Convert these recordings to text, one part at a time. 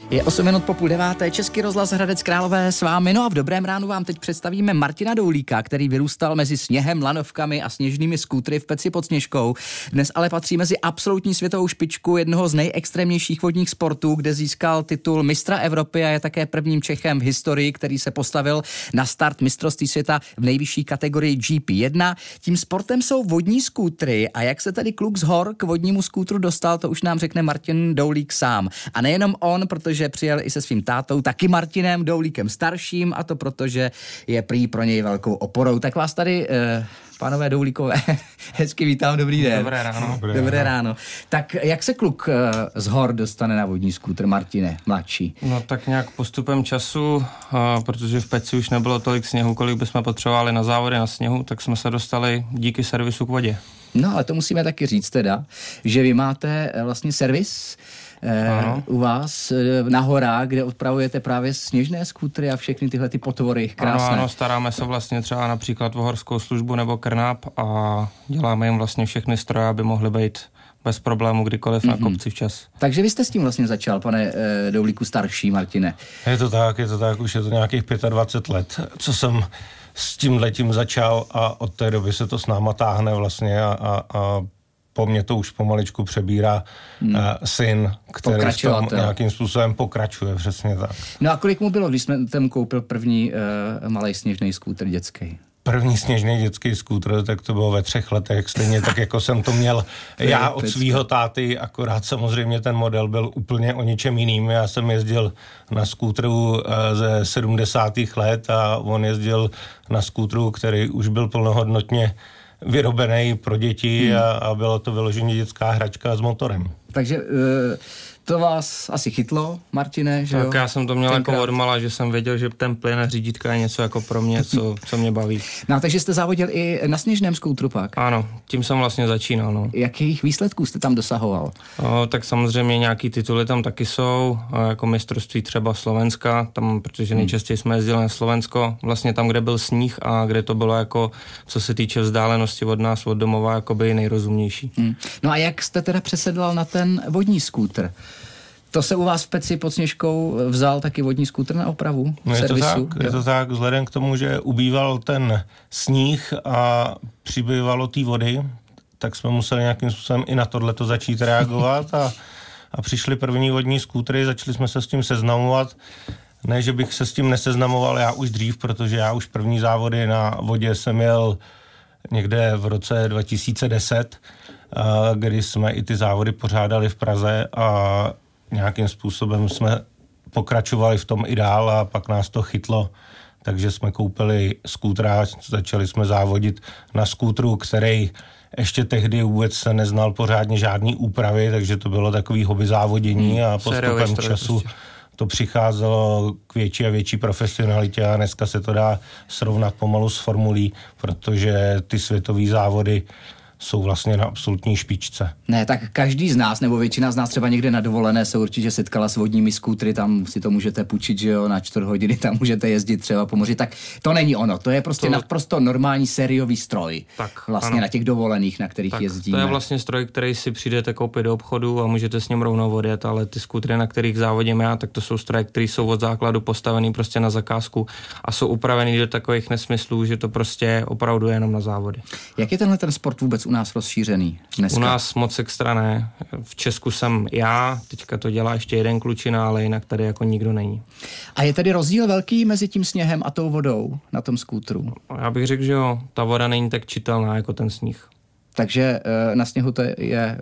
Je 8 minut po 8:30, Český rozhlas Hradec Králové s vámi. No a v dobrém ránu vám teď představíme Martina Doulíka, který vyrůstal mezi sněhem, lanovkami a sněžnými skútry v Peci pod Sněžkou. Dnes ale patří mezi absolutní světovou špičku jednoho z nejextrémnějších vodních sportů, kde získal titul mistra Evropy a je také prvním Čechem v historii, který se postavil na start mistrovství světa v nejvyšší kategorii GP1. Tím sportem jsou vodní skútry a jak se tedy kluk z hor k vodnímu skútru dostal, to už nám řekne Martin Doulík sám. A nejenom on, protože přijel i se svým tátou, taky Martinem Doulíkem starším, a to protože je prý pro něj velkou oporou. Tak vás tady, pánové Doulíkové, hezky vítám, dobrý den. Dobré ráno. Dobré ráno. Tak jak se kluk z hor dostane na vodní skútr, Martine, mladší? No tak nějak postupem času, protože v Peci už nebylo tolik sněhu, kolik bychom potřebovali na závody na sněhu, tak jsme se dostali díky servisu k vodě. No ale to musíme taky říct teda, že vy máte vlastně servis u vás na horách, kde odpravujete právě sněžné skútry a všechny tyhle ty potvory krásné. Ano, staráme se vlastně třeba například o horskou službu nebo Krnap a děláme jim vlastně všechny stroje, aby mohly být bez problému kdykoliv na kopci včas. Takže vy jste s tím vlastně začal, pane Doulíku starší, Martine. Je to tak, už je to nějakých 25 let, co jsem s tímhletím začal a od té doby se to s náma táhne vlastně a po mně to už pomaličku přebírá syn, který v tom nějakým způsobem pokračuje, přesně tak. No a kolik mu bylo, když jsme tam koupil první malej sněžný skútr dětský? První sněžný dětský skútr, tak to bylo ve 3 letech, stejně tak, jako jsem to měl já od svýho táty, akorát samozřejmě ten model byl úplně o něčem jiným. Já jsem jezdil na skútru ze 70. let a on jezdil na skútru, který už byl plnohodnotně vyrobený pro děti a bylo to vyloženě dětská hračka s motorem. Takže to vás asi chytlo, Martine, že tak jo? Já jsem to měl jako odmala, že jsem věděl, že ten plyn a řídítka je něco jako pro mě, co mě baví. No takže jste závodil i na sněžném skútru pak? Ano, tím jsem vlastně začínal, no. Jakých výsledků jste tam dosahoval? Tak samozřejmě nějaký tituly tam taky jsou, jako mistrovství třeba Slovenska, tam, protože nejčastěji jsme jezdili na Slovensko, vlastně tam, kde byl sníh a kde to bylo jako, co se týče vzdálenosti od nás, od domova, jakoby nejrozumnější. No a jak jste teda přesedlal na ten vodní skútr? To se u vás v Peci pod Sněžkou vzal taky vodní skútr na opravu? No je to tak, vzhledem k tomu, že ubýval ten sníh a přibývalo té vody, tak jsme museli nějakým způsobem i na tohleto začít reagovat a přišly první vodní skútry, začali jsme se s tím seznamovat. Ne, že bych se s tím neseznamoval já už dřív, protože já už první závody na vodě jsem jel někde v roce 2010, kdy jsme i ty závody pořádali v Praze a nějakým způsobem jsme pokračovali v tom i dál a pak nás to chytlo, takže jsme koupili skútr a začali jsme závodit na skútru, který ještě tehdy vůbec se neznal pořádně žádný úpravy, takže to bylo takový hobby závodění a postupem času to přicházelo k větší a větší profesionalitě a dneska se to dá srovnat pomalu s formulí, protože ty světové závody jsou vlastně na absolutní špičce. Ne, tak každý z nás, nebo většina z nás třeba někde na dovolené se určitě setkala s vodními skútry, tam si to můžete půjčit, že jo, na 4 hodiny tam můžete jezdit třeba po moři, tak to není ono, to je prostě naprosto normální sériový stroj. Tak, vlastně ano. Na těch dovolených, na kterých tak jezdíme. To je vlastně stroj, který si přijdete koupit do obchodu a můžete s ním rovnou odjet, ale ty skútry, na kterých závodím já, tak to jsou stroje, které jsou od základu postavený prostě na zakázku a jsou upravený do takových nesmyslů, že to prostě opravdu je jenom na závody. Jak je tenhle ten sport vůbec u nás rozšířený dneska? U nás moc extra ne. V Česku jsem já, teďka to dělá ještě jeden klučina, ale jinak tady jako nikdo není. A je tedy rozdíl velký mezi tím sněhem a tou vodou na tom skútru? Já bych řekl, že jo, ta voda není tak čitelná jako ten sníh. Takže na sněhu to je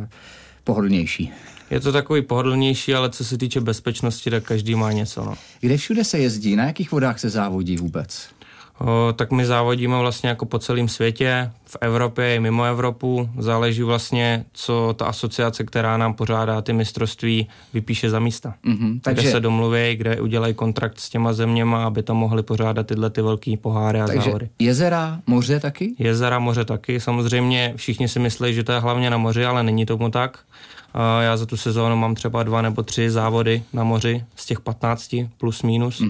pohodlnější. Je to takový pohodlnější, ale co se týče bezpečnosti, tak každý má něco. No. Kde všude se jezdí? Na jakých vodách se závodí vůbec? Tak my závodíme vlastně jako po celém světě, v Evropě i mimo Evropu. Záleží vlastně, co ta asociace, která nám pořádá ty mistrovství, vypíše za místa. Takže se domluví, kde udělají kontrakt s těma zeměma, aby tam mohli pořádat tyhle ty velký poháry a závody. Jezera, moře taky? Jezera, moře taky. Samozřejmě všichni si myslí, že to je hlavně na moři, ale není tomu tak. Já za tu sezónu mám třeba 2 nebo 3 závody na moři z těch 15 plus minus.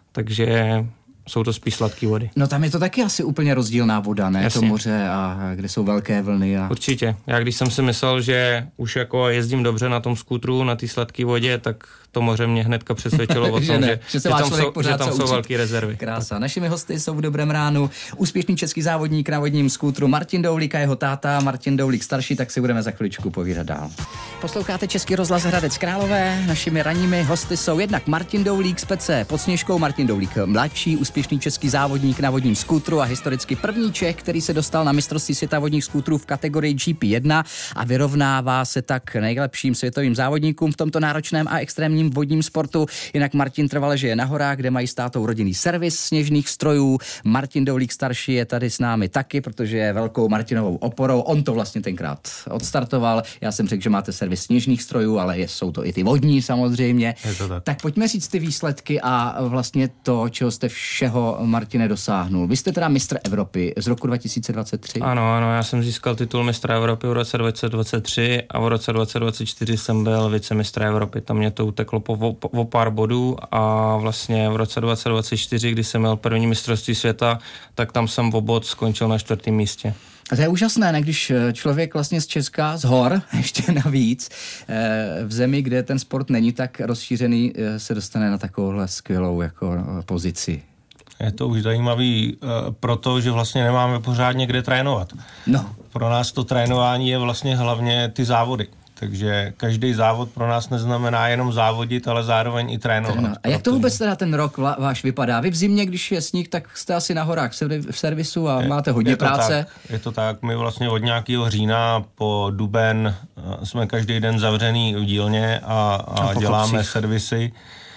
Takže jsou to spíš sladké vody. No tam je to taky asi úplně rozdílná voda, ne? Jasně. To moře a kde jsou velké vlny. Určitě. Já když jsem si myslel, že už jako jezdím dobře na tom skútru, na té sladké vodě, tak to moře mě hnedka přesvědčilo o tom, že tam jsou velké rezervy. Krása. Našimi hosty jsou v Dobrém ránu úspěšný český závodník na vodním skútru Martin Doulík a jeho táta Martin Doulík starší, tak si budeme za chviličku povídat dál. Posloucháte Český rozhlas Hradec Králové. Našimi ranními hosty jsou jednak Martin Doulík z Pece pod Sněžkou, Martin Doulík mladší, úspěšný český závodník na vodním skútru a historicky první Čech, který se dostal na mistrovství světa vodních skútrů v kategorii GP1 a vyrovnává se tak nejlepším světovým závodníkům v tomto náročném a extrémním vodním sportu. Jinak Martin trvale žije na horách, kde mají s tátou rodinný servis sněžných strojů. Martin Doulík starší je tady s námi taky, protože je velkou Martinovou oporou. On to vlastně tenkrát odstartoval. Já jsem řekl, že máte servis sněžných strojů, ale jsou to i ty vodní samozřejmě. Tak pojďme říct ty výsledky a vlastně to, čeho jste všeho, Martine, dosáhnul. Vy jste teda mistr Evropy z roku 2023. Ano, já jsem získal titul mistra Evropy v roce 2023 a v roce 2024 jsem byl vicemistr Evropy. Tam mě to uteklo po pár bodů a vlastně v roce 2024, kdy jsem měl první mistrovství světa, tak tam jsem o bod skončil na 4. místě. A to je úžasné, ne? Když člověk vlastně z Česka, z hor, ještě navíc, v zemi, kde ten sport není tak rozšířený, se dostane na takovouhle skvělou jako pozici. Je to už zajímavý, protože vlastně nemáme pořádně kde trénovat. No. Pro nás to trénování je vlastně hlavně ty závody. Takže každý závod pro nás neznamená jenom závodit, ale zároveň i trénovat. A jak to vůbec teda ten rok váš vypadá? Vy v zimě, když je sníh, tak jste asi na horách v servisu a máte hodně práce. Je to tak. My vlastně od nějakého října po duben jsme každý den zavřený v dílně a děláme servisy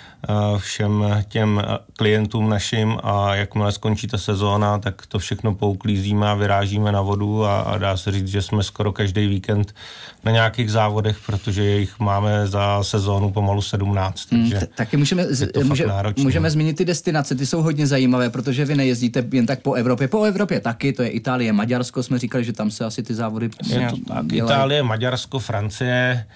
všem těm klientům našim a jakmile skončí ta sezóna, tak to všechno pouklízíme a vyrážíme na vodu a dá se říct, že jsme skoro každý víkend na nějakých závodech, protože jich máme za sezónu pomalu 17. Takže taky můžeme zmínit ty destinace, ty jsou hodně zajímavé, protože vy nejezdíte jen tak po Evropě. Po Evropě taky, to je Itálie, Maďarsko, jsme říkali, že tam se asi ty závody je to tak. Itálie, Maďarsko, Francie,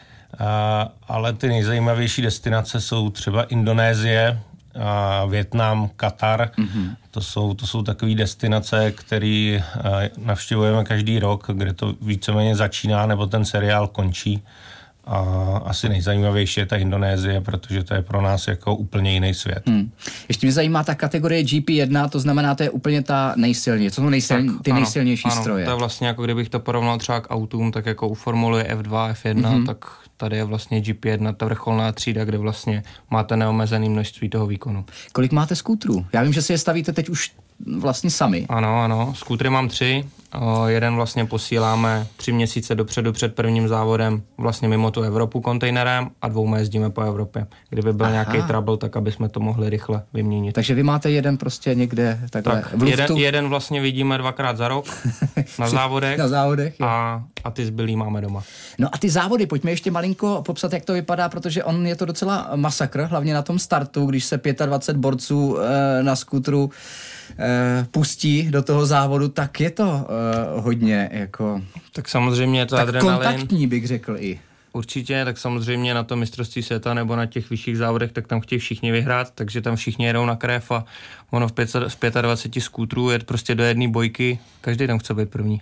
ale ty nejzajímavější destinace jsou třeba Indonésie, Vietnam, Katar. To jsou takové destinace, které navštěvujeme každý rok, kde to víceméně začíná nebo ten seriál končí. A asi nejzajímavější je ta Indonésie, protože to je pro nás jako úplně jiný svět. Ještě mě zajímá ta kategorie GP1, to znamená, to je úplně ta nejsilnější. Co jsou nejsilnější stroje? To je vlastně jako kdybych to porovnal třeba k autům, tak jako u Formule F2, F1, tak tady je vlastně GP1, ta vrcholná třída, kde vlastně máte neomezené množství toho výkonu. Kolik máte skútrů? Já vím, že si je stavíte teď už vlastně sami. Ano, skútry mám 3. Jeden vlastně posíláme 3 měsíce dopředu před prvním závodem vlastně mimo tu Evropu kontejnerem a 2 jezdíme po Evropě. Kdyby byl nějaký trouble, tak aby jsme to mohli rychle vyměnit. Takže vy máte jeden prostě někde takhle v luftu? Jeden vlastně vidíme 2krát za rok na závodech, a ty zbylý máme doma. No a ty závody, pojďme ještě malinko popsat, jak to vypadá, protože je to docela masakr, hlavně na tom startu, když se 25 borců na skútru pustí do toho závodu, tak je to hodně jako... Tak samozřejmě je to adrenalin. Kontaktní bych řekl i. Určitě, tak samozřejmě na to mistrovství světa nebo na těch vyšších závodech, tak tam chtějí všichni vyhrát, takže tam všichni jedou na krev a ono v 25 skútrů je prostě do jedné bojky, každý tam chce být první.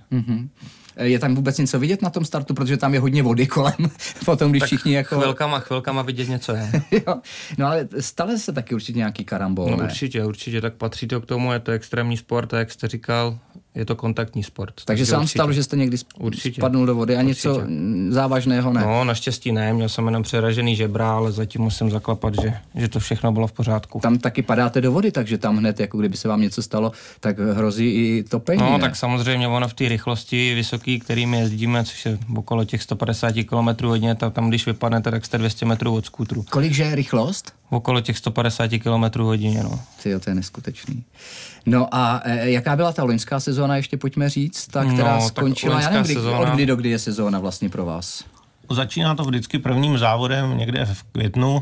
Je tam vůbec něco vidět na tom startu, protože tam je hodně vody kolem, potom když tak všichni jako... Chvilkama vidět něco je. Jo. No ale stane se taky určitě nějaký karambol, ne? Určitě, tak patří to k tomu, je to extrémní sport a jak jste říkal, je to kontaktní sport. Takže se vám stalo, že jste někdy spadnul do vody a něco závažného ne? No, naštěstí ne, měl jsem jenom přeražený žebra, ale zatím musím zaklapat, že to všechno bylo v pořádku. Tam taky padáte do vody, takže tam hned, jako kdyby se vám něco stalo, tak hrozí i topení. No, ne? Tak samozřejmě ono v té rychlosti vysoký, kterými jezdíme, což je okolo těch 150 km hodně, tam když vypadnete, tak jste 200 metrů od skútru. Kolikže je rychlost? Okolo těch 150 km hodině, no. Tyjo, to je neskutečný. No a jaká byla ta loňská sezóna, ještě pojďme říct, která skončila, já nevím, od kdy do kdy je sezóna vlastně pro vás? Začíná to vždycky prvním závodem někde v květnu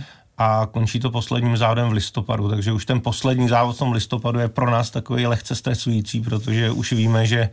a končí to posledním závodem v listopadu, takže už ten poslední závod v tom listopadu je pro nás takový lehce stresující, protože už víme, že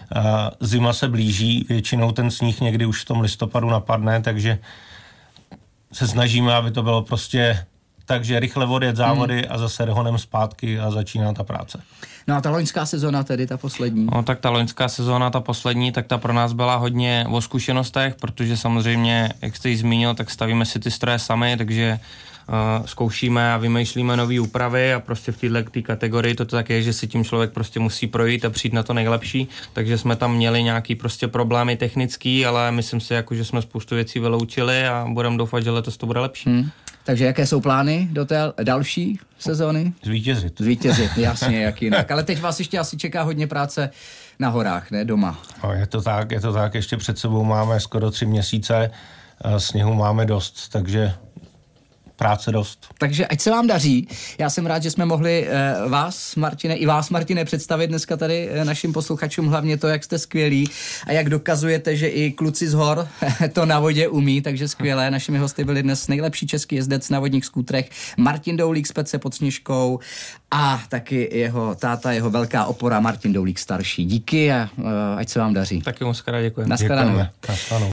zima se blíží, většinou ten sníh někdy už v tom listopadu napadne, takže se snažíme, aby to bylo prostě takže rychle odjet závody a zase honem zpátky a začíná ta práce. No a ta loňská sezona tedy, ta poslední? No tak ta loňská sezóna, ta poslední, tak ta pro nás byla hodně o zkušenostech, protože samozřejmě, jak jste ji zmínil, tak stavíme si ty stroje sami, takže zkoušíme a vymýšlíme nové úpravy a prostě v této kategorii to tak je, že si tím člověk prostě musí projít a přijít na to nejlepší, takže jsme tam měli nějaký prostě problémy technický, ale myslím si, jako, že jsme spoustu věcí vyloučili a budeme doufat, že letos to bude lepší. Takže jaké jsou plány do té další sezóny? Zvítězit. Zvítězit, jasně, jak jinak. Ale teď vás ještě asi čeká hodně práce na horách, ne doma. No, je to tak, ještě před sebou máme skoro 3 měsíce, sněhu máme dost, takže práce dost. Takže ať se vám daří. Já jsem rád, že jsme mohli vás, Martine, představit dneska tady našim posluchačům, hlavně to, jak jste skvělí a jak dokazujete, že i kluci z hor to na vodě umí, takže skvělé. Našimi hosty byli dnes nejlepší český jezdec na vodních skútrech Martin Doulík z Pece pod Sněžkou a taky jeho táta, jeho velká opora Martin Doulík starší. Díky a ať se vám daří. Taky moc krát děkujeme. Naschledanou. Děkujeme.